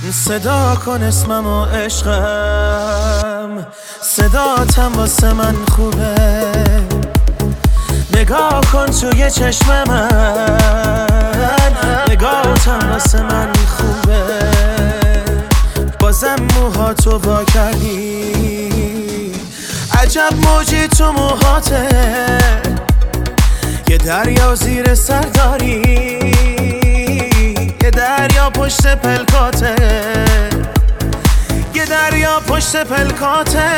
صدا کن اسمم و عشقم، صداتم واسه من خوبه. نگاه کن توی چشم من، نگاهتم واسه من خوبه. بازم موهاتو وا کردی، عجب موجی تو موهاته. یه دریا زیر سر داری، یه دریا پشت پلکاته، یه دریا پشت پلکاته.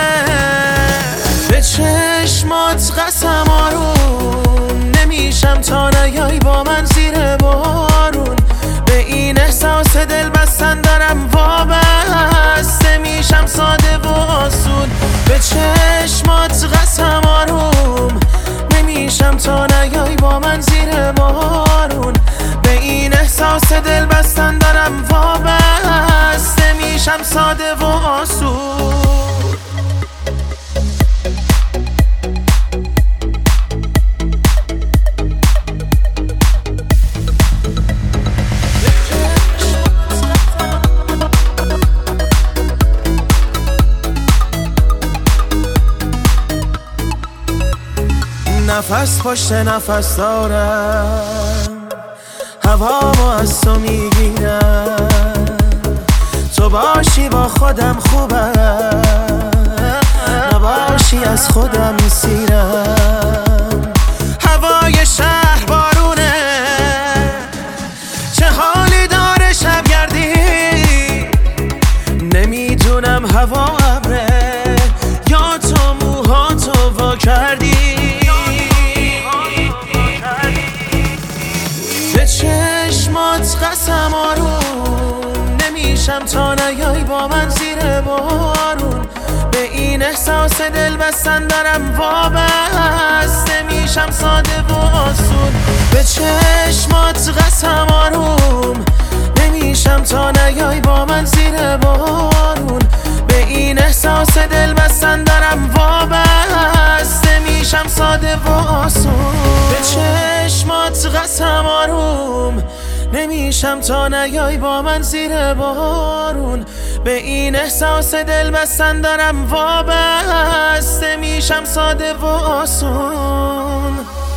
به چشمات قسم آروم، نمیشم تا نیایی با من زیر بارون. به این احساس دل بستن دارم وابسته میشم ساده و آسون. به چشمات قسم آروم، نمیشم تا نیایی با من زیر بارون. به این احساس دل بستن دارم وابسته میشم ساده و آسون. نفس پشت نفس دارم، هوامو از تو میگیرم. تو باشی با خودم خوبم، نباشی از خودم میسیرم. هوای شهر بارونه، چه حالی داره شبگردی. نمیدونم هوا ابره یا تو موهاتو وا کردی. به چشمات قسم آروم، نمیشم تا نیایی با من زیر بارون. به این احساس دل بستن دارم وابسته میشم ساده و آسون. به چشمات قسم آروم، نمیشم تا نیایی با من زیر بارون. به این احساس دل بستن دارم وابسته میشم ساده و آسون. به چشمات قسم آروم، نمیشم تا نیایی با من زیر بارون. به این احساس دل بستن دارم وابسته میشم ساده و آسون.